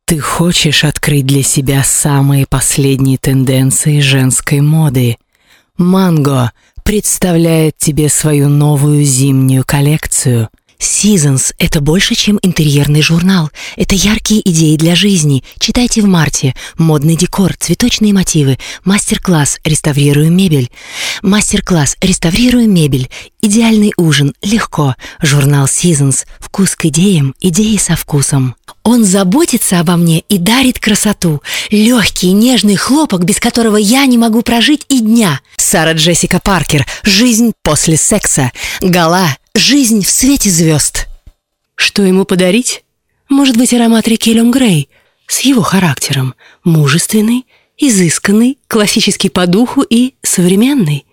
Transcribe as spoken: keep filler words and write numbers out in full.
Ты хочешь открыть для себя самые последние тенденции женской моды? Mango представляет тебе свою новую зимнюю коллекцию. Seasons – это больше, чем интерьерный журнал. Это яркие идеи для жизни. Читайте в марте. Модный декор, цветочные мотивы. Мастер-класс «Реставрируем мебель». Мастер-класс «Реставрируем мебель». Идеальный ужин. Легко. Журнал Seasons. Вкус к идеям, идеи со вкусом. Он заботится обо мне и дарит красоту. Легкий, нежный хлопок, без которого я не могу прожить и дня. Сара Джессика Паркер. Жизнь после секса. Гала. Жизнь в свете звезд. Что ему подарить? Может быть, аромат реки Лёнгрей с его характером. Мужественный, изысканный, классический по духу и современный.